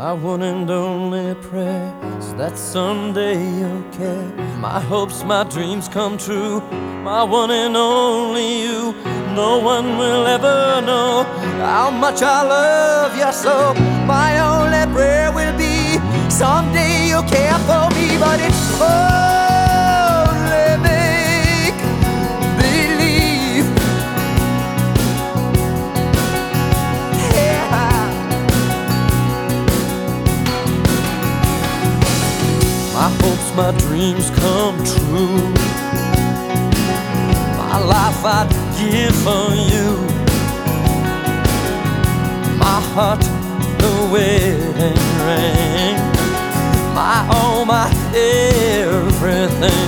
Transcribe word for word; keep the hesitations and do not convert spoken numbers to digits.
My one and only prayer is that someday you'll care. My hopes, my dreams come true. My one and only you. No one will ever know how much I love you so. My only prayer will be someday you'll care for me. But it's only make believe. Yeah. My hopes, my dreams come true. My life I'd give for you. My heart, the wedding ring. My all, my everything.